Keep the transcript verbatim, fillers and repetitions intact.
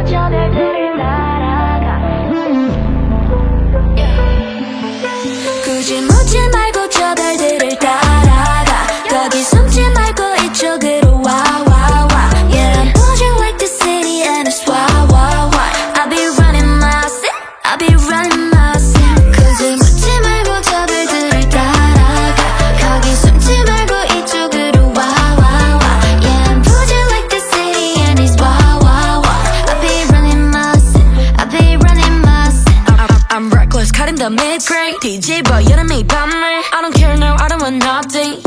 저 별들을 날아가. 굳이 묻지 말고 저 별들을 따라가. 거기 숨지 말고 이쪽으로 와, 와, 와. Yeah, I'm buzzing like the city and it's why, why, why. I'll be running my city, I'll be running my city. 굳이 묻지 말고 저 별들을 따라가. 거기 숨지 말고 이쪽으로 와, 와, 와. Yeah, I'm buzzing like the city and it's why, why, why. I'll be running my city, I'll be running my city. I'm, I'm reckless, cutting the mid-grade. 뒤집어 여름이 밤을 I don't care now, I don't want nothing.